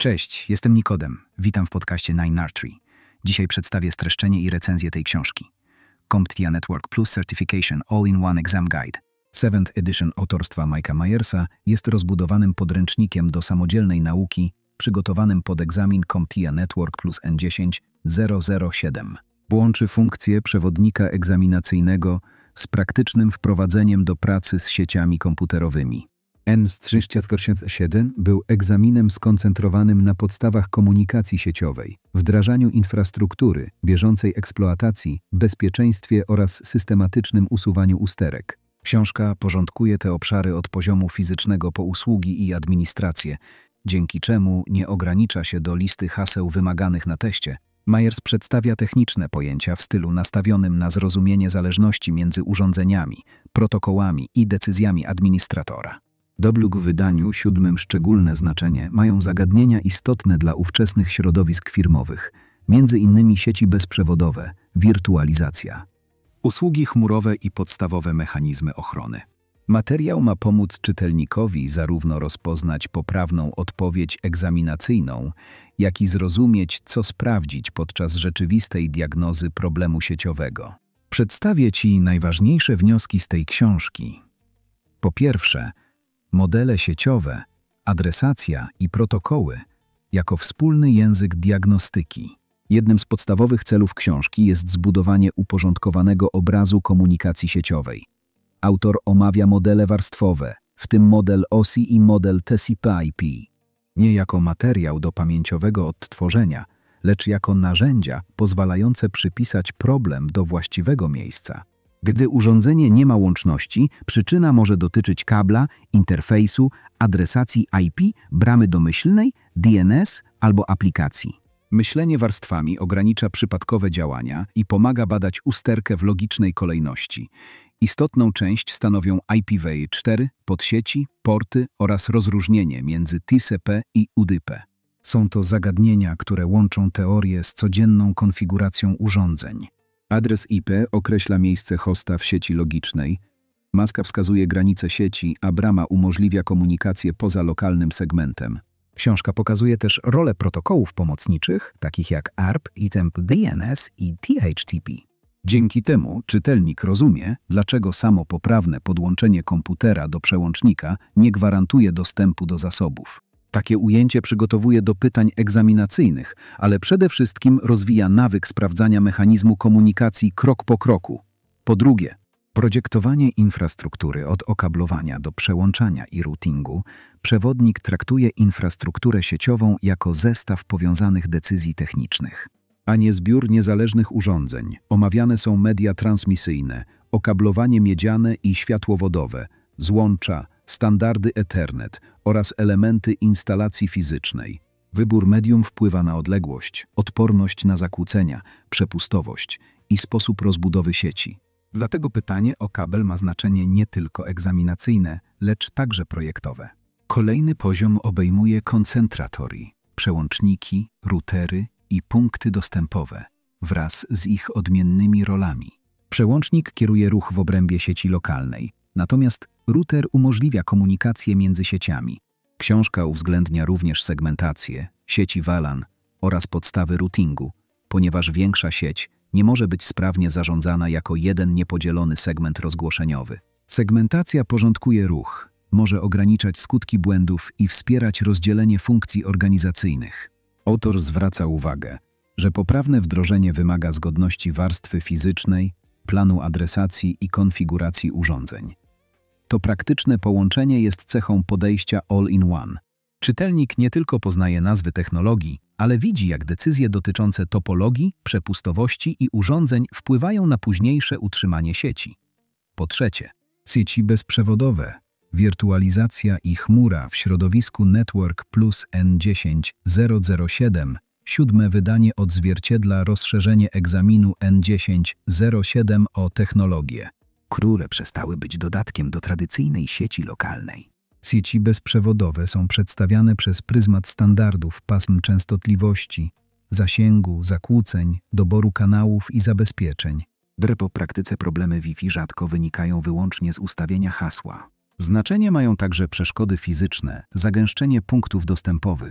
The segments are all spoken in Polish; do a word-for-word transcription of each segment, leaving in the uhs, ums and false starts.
Cześć, jestem Nikodem. Witam w podcaście Nine R Tree. Dzisiaj przedstawię streszczenie i recenzję tej książki. CompTIA Network Plus Certification All-in-One Exam Guide. Seventh Edition autorstwa Mike'a Myersa jest rozbudowanym podręcznikiem do samodzielnej nauki przygotowanym pod egzamin CompTIA Network Plus N dziesięć zero zero siedem. Łączy funkcję przewodnika egzaminacyjnego z praktycznym wprowadzeniem do pracy z sieciami komputerowymi. N trzysta siedem był egzaminem skoncentrowanym na podstawach komunikacji sieciowej, wdrażaniu infrastruktury, bieżącej eksploatacji, bezpieczeństwie oraz systematycznym usuwaniu usterek. Książka porządkuje te obszary od poziomu fizycznego po usługi i administrację, dzięki czemu nie ogranicza się do listy haseł wymaganych na teście. Myers przedstawia techniczne pojęcia w stylu nastawionym na zrozumienie zależności między urządzeniami, protokołami i decyzjami administratora. W wydaniu siódmym szczególne znaczenie mają zagadnienia istotne dla ówczesnych środowisk firmowych, między innymi sieci bezprzewodowe, wirtualizacja, usługi chmurowe i podstawowe mechanizmy ochrony. Materiał ma pomóc czytelnikowi zarówno rozpoznać poprawną odpowiedź egzaminacyjną, jak i zrozumieć, co sprawdzić podczas rzeczywistej diagnozy problemu sieciowego. Przedstawię Ci najważniejsze wnioski z tej książki. Po pierwsze, modele sieciowe, adresacja i protokoły jako wspólny język diagnostyki. Jednym z podstawowych celów książki jest zbudowanie uporządkowanego obrazu komunikacji sieciowej. Autor omawia modele warstwowe, w tym model O S I i model T C P I P, nie jako materiał do pamięciowego odtworzenia, lecz jako narzędzia pozwalające przypisać problem do właściwego miejsca. Gdy urządzenie nie ma łączności, przyczyna może dotyczyć kabla, interfejsu, adresacji I P, bramy domyślnej, D N S albo aplikacji. Myślenie warstwami ogranicza przypadkowe działania i pomaga badać usterkę w logicznej kolejności. Istotną część stanowią I P v cztery, podsieci, porty oraz rozróżnienie między T C P i U D P. Są to zagadnienia, które łączą teorię z codzienną konfiguracją urządzeń. Adres I P określa miejsce hosta w sieci logicznej, maska wskazuje granice sieci, a brama umożliwia komunikację poza lokalnym segmentem. Książka pokazuje też rolę protokołów pomocniczych, takich jak A R P, I T E M P, D N S i T H C P. Dzięki temu czytelnik rozumie, dlaczego samo poprawne podłączenie komputera do przełącznika nie gwarantuje dostępu do zasobów. Takie ujęcie przygotowuje do pytań egzaminacyjnych, ale przede wszystkim rozwija nawyk sprawdzania mechanizmu komunikacji krok po kroku. Po drugie, projektowanie infrastruktury od okablowania do przełączania i routingu. Przewodnik traktuje infrastrukturę sieciową jako zestaw powiązanych decyzji technicznych, a nie zbiór niezależnych urządzeń. Omawiane są media transmisyjne, okablowanie miedziane i światłowodowe, złącza, standardy Ethernet oraz elementy instalacji fizycznej. Wybór medium wpływa na odległość, odporność na zakłócenia, przepustowość i sposób rozbudowy sieci. Dlatego pytanie o kabel ma znaczenie nie tylko egzaminacyjne, lecz także projektowe. Kolejny poziom obejmuje koncentratory, przełączniki, routery i punkty dostępowe wraz z ich odmiennymi rolami. Przełącznik kieruje ruch w obrębie sieci lokalnej, natomiast router umożliwia komunikację między sieciami. Książka uwzględnia również segmentację, sieci W L A N oraz podstawy routingu, ponieważ większa sieć nie może być sprawnie zarządzana jako jeden niepodzielony segment rozgłoszeniowy. Segmentacja porządkuje ruch, może ograniczać skutki błędów i wspierać rozdzielenie funkcji organizacyjnych. Autor zwraca uwagę, że poprawne wdrożenie wymaga zgodności warstwy fizycznej, planu adresacji i konfiguracji urządzeń. To praktyczne połączenie jest cechą podejścia all-in-one. Czytelnik nie tylko poznaje nazwy technologii, ale widzi, jak decyzje dotyczące topologii, przepustowości i urządzeń wpływają na późniejsze utrzymanie sieci. Po trzecie, sieci bezprzewodowe, wirtualizacja i chmura w środowisku Network Plus N dziesięć zero zero siedem. Siódme wydanie odzwierciedla rozszerzenie egzaminu N dziesięć zero siedem o technologię, które przestały być dodatkiem do tradycyjnej sieci lokalnej. Sieci bezprzewodowe są przedstawiane przez pryzmat standardów pasm częstotliwości, zasięgu, zakłóceń, doboru kanałów i zabezpieczeń. Po praktyce problemy Wi-Fi rzadko wynikają wyłącznie z ustawienia hasła. Znaczenie mają także przeszkody fizyczne, zagęszczenie punktów dostępowych,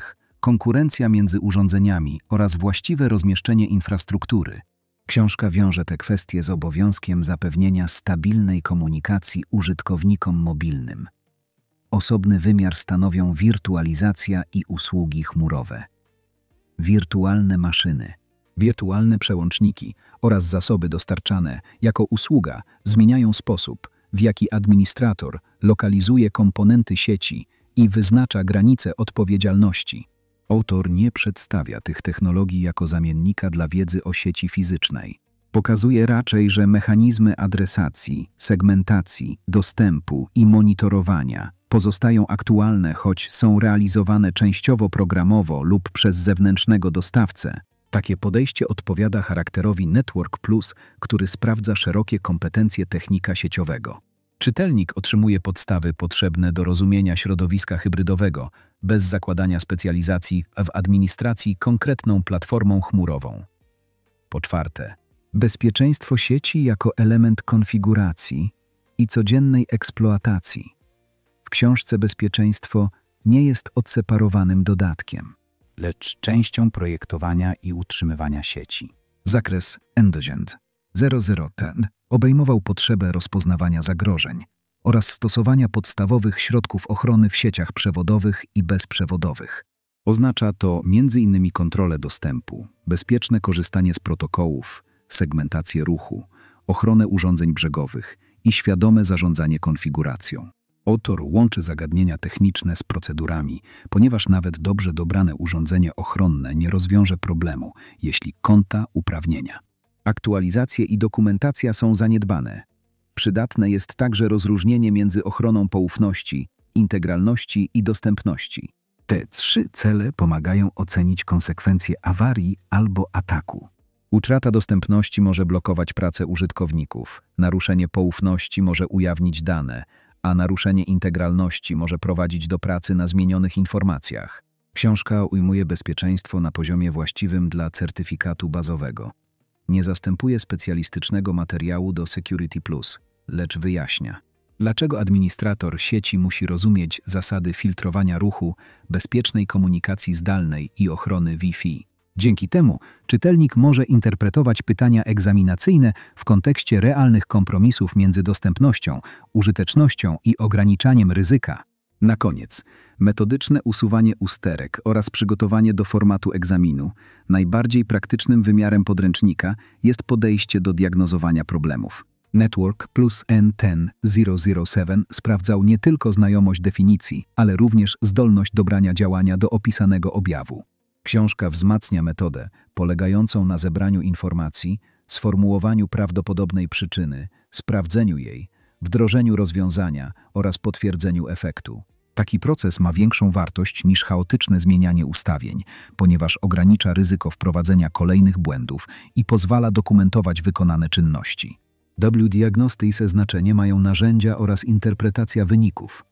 konkurencja między urządzeniami oraz właściwe rozmieszczenie infrastruktury. Książka wiąże te kwestie z obowiązkiem zapewnienia stabilnej komunikacji użytkownikom mobilnym. Osobny wymiar stanowią wirtualizacja i usługi chmurowe. Wirtualne maszyny, wirtualne przełączniki oraz zasoby dostarczane jako usługa zmieniają sposób, w jaki administrator lokalizuje komponenty sieci i wyznacza granice odpowiedzialności. Autor nie przedstawia tych technologii jako zamiennika dla wiedzy o sieci fizycznej. Pokazuje raczej, że mechanizmy adresacji, segmentacji, dostępu i monitorowania pozostają aktualne, choć są realizowane częściowo programowo lub przez zewnętrznego dostawcę. Takie podejście odpowiada charakterowi Network Plus, który sprawdza szerokie kompetencje technika sieciowego. Czytelnik otrzymuje podstawy potrzebne do rozumienia środowiska hybrydowego, bez zakładania specjalizacji w administracji konkretną platformą chmurową. Po czwarte, bezpieczeństwo sieci jako element konfiguracji i codziennej eksploatacji. W książce bezpieczeństwo nie jest odseparowanym dodatkiem, lecz częścią projektowania i utrzymywania sieci. Zakres Endogent zero zero jeden obejmował potrzebę rozpoznawania zagrożeń oraz stosowania podstawowych środków ochrony w sieciach przewodowych i bezprzewodowych. Oznacza to między innymi kontrolę dostępu, bezpieczne korzystanie z protokołów, segmentację ruchu, ochronę urządzeń brzegowych i świadome zarządzanie konfiguracją. Autor łączy zagadnienia techniczne z procedurami, ponieważ nawet dobrze dobrane urządzenie ochronne nie rozwiąże problemu, jeśli konta uprawnienia. Aktualizacje i dokumentacja są zaniedbane. Przydatne jest także rozróżnienie między ochroną poufności, integralności i dostępności. Te trzy cele pomagają ocenić konsekwencje awarii albo ataku. Utrata dostępności może blokować pracę użytkowników, naruszenie poufności może ujawnić dane, a naruszenie integralności może prowadzić do pracy na zmienionych informacjach. Książka ujmuje bezpieczeństwo na poziomie właściwym dla certyfikatu bazowego. Nie zastępuje specjalistycznego materiału do Security Plus, lecz wyjaśnia, dlaczego administrator sieci musi rozumieć zasady filtrowania ruchu, bezpiecznej komunikacji zdalnej i ochrony Wi-Fi. Dzięki temu czytelnik może interpretować pytania egzaminacyjne w kontekście realnych kompromisów między dostępnością, użytecznością i ograniczaniem ryzyka. Na koniec, metodyczne usuwanie usterek oraz przygotowanie do formatu egzaminu. Najbardziej praktycznym wymiarem podręcznika jest podejście do diagnozowania problemów. Network Plus N jeden zero zero siedem sprawdzał nie tylko znajomość definicji, ale również zdolność dobrania działania do opisanego objawu. Książka wzmacnia metodę polegającą na zebraniu informacji, sformułowaniu prawdopodobnej przyczyny, sprawdzeniu jej, wdrożeniu rozwiązania oraz potwierdzeniu efektu. Taki proces ma większą wartość niż chaotyczne zmienianie ustawień, ponieważ ogranicza ryzyko wprowadzenia kolejnych błędów i pozwala dokumentować wykonane czynności. W-Diagnostice znaczenie mają narzędzia oraz interpretacja wyników.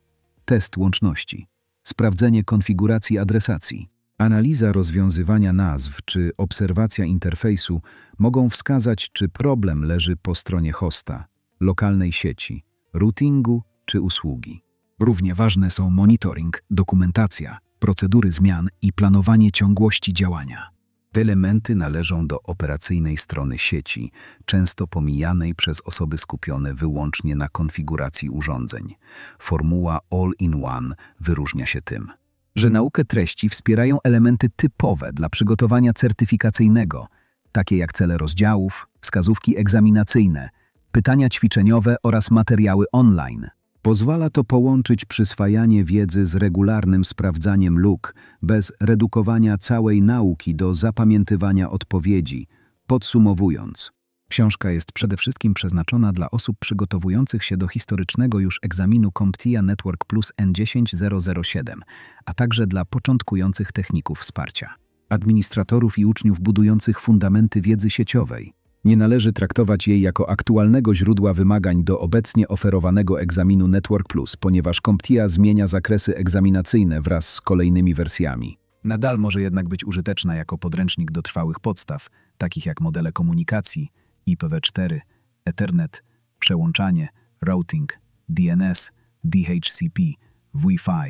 Test łączności, sprawdzenie konfiguracji adresacji, analiza rozwiązywania nazw czy obserwacja interfejsu mogą wskazać, czy problem leży po stronie hosta, lokalnej sieci, routingu czy usługi. Równie ważne są monitoring, dokumentacja, procedury zmian i planowanie ciągłości działania. Te elementy należą do operacyjnej strony sieci, często pomijanej przez osoby skupione wyłącznie na konfiguracji urządzeń. Formuła all-in-one wyróżnia się tym, że naukę treści wspierają elementy typowe dla przygotowania certyfikacyjnego, takie jak cele rozdziałów, wskazówki egzaminacyjne, pytania ćwiczeniowe oraz materiały online. Pozwala to połączyć przyswajanie wiedzy z regularnym sprawdzaniem luk, bez redukowania całej nauki do zapamiętywania odpowiedzi. Podsumowując, książka jest przede wszystkim przeznaczona dla osób przygotowujących się do historycznego już egzaminu CompTIA Network Plus N dziesięć zero zero siedem, a także dla początkujących techników wsparcia, administratorów i uczniów budujących fundamenty wiedzy sieciowej. Nie należy traktować jej jako aktualnego źródła wymagań do obecnie oferowanego egzaminu Network Plus, ponieważ CompTIA zmienia zakresy egzaminacyjne wraz z kolejnymi wersjami. Nadal może jednak być użyteczna jako podręcznik do trwałych podstaw, takich jak modele komunikacji, I P v cztery, Ethernet, przełączanie, routing, D N S, D H C P, Wi-Fi.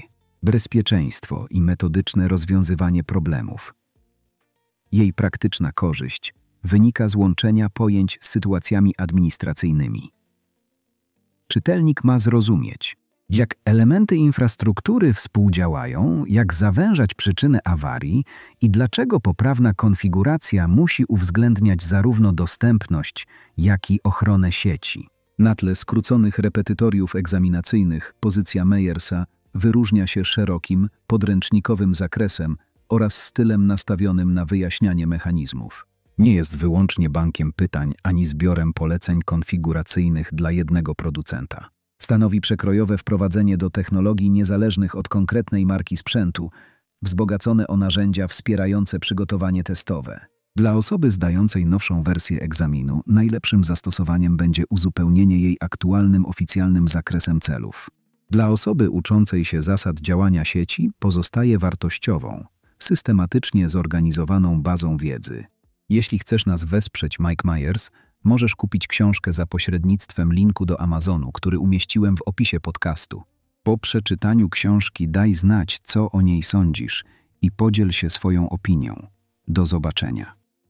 Bezpieczeństwo i metodyczne rozwiązywanie problemów. Jej praktyczna korzyść wynika z łączenia pojęć z sytuacjami administracyjnymi. Czytelnik ma zrozumieć, jak elementy infrastruktury współdziałają, jak zawężać przyczynę awarii i dlaczego poprawna konfiguracja musi uwzględniać zarówno dostępność, jak i ochronę sieci. Na tle skróconych repetytoriów egzaminacyjnych pozycja Meyersa wyróżnia się szerokim, podręcznikowym zakresem oraz stylem nastawionym na wyjaśnianie mechanizmów. Nie jest wyłącznie bankiem pytań ani zbiorem poleceń konfiguracyjnych dla jednego producenta. Stanowi przekrojowe wprowadzenie do technologii niezależnych od konkretnej marki sprzętu, wzbogacone o narzędzia wspierające przygotowanie testowe. Dla osoby zdającej nowszą wersję egzaminu najlepszym zastosowaniem będzie uzupełnienie jej aktualnym oficjalnym zakresem celów. Dla osoby uczącej się zasad działania sieci pozostaje wartościową, systematycznie zorganizowaną bazą wiedzy. Jeśli chcesz nas wesprzeć, Mike Myers, możesz kupić książkę za pośrednictwem linku do Amazonu, który umieściłem w opisie podcastu. Po przeczytaniu książki daj znać, co o niej sądzisz i podziel się swoją opinią. Do zobaczenia.